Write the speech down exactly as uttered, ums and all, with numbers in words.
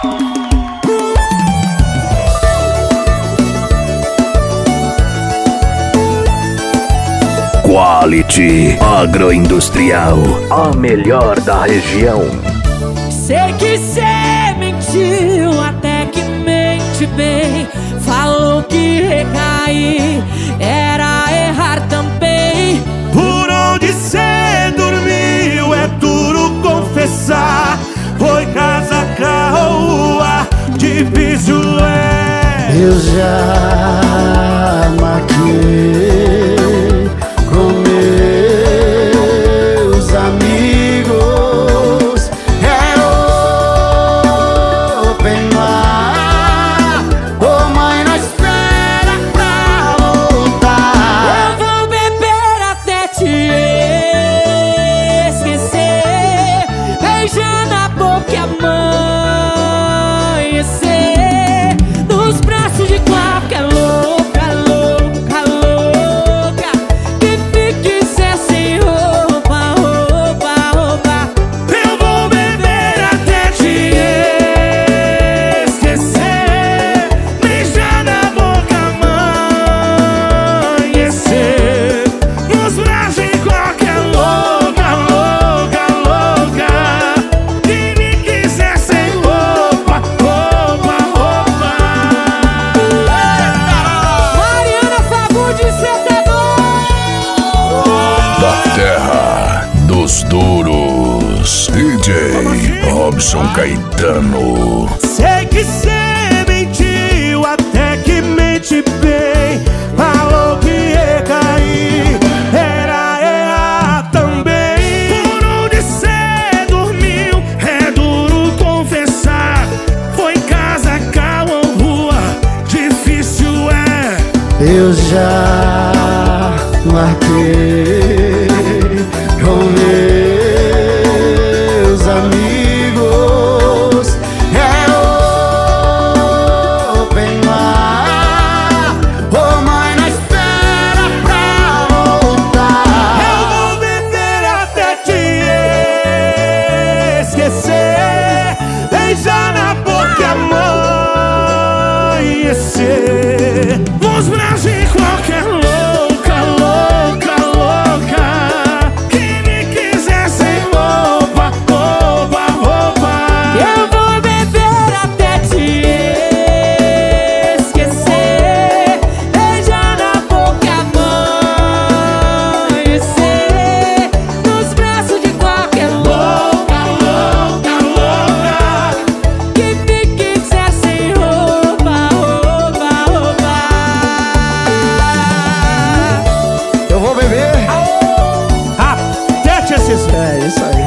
Quality Agroindustrial, a melhor da região. Sei que cê mentiu, até que mente bem. Falou que recair era errar também. Por onde cê dormiu é duro confessar. Foi casa, carro, rua, difícil é. Eu já maquiei com meus amigos. É open bar, oh mãe, não espera pra voltar. Eu vou beber até te esquecer, beijando a boca e amanhecer nos braços de qualquer louca, louca, louca, que fique sem roupa, roupa, roupa. Eu vou beber até te esquecer, beijar na boca, amanhecer nos braços de qualquer louca, louca, louca, que me quiser sem roupa, roupa, roupa. Mariana Fagundes, cê tá doido? Da terra dos duros, D J Robson Caetano. Sei que cê mentiu, até que mente bem. Falou que ia cair, era errar também. Por onde cê dormiu, é duro confessar. Foi casa, carro ou rua, difícil é. Eu já marquei com meus amigos. É open bar, oh mãe, não espera pra voltar. Eu vou beber até te esquecer, beijar na boca e amanhecer nos braços de qualquer louca, louca, louca, que me quiser sem roupa, roupa, roupa. Eu vou beber até te esquecer, beijar na boca e amanhecer nos braços de qualquer louca, louca, louca, que fique sem roupa, roupa, roupa. Eu vou beber Até te esquecer. É isso aí.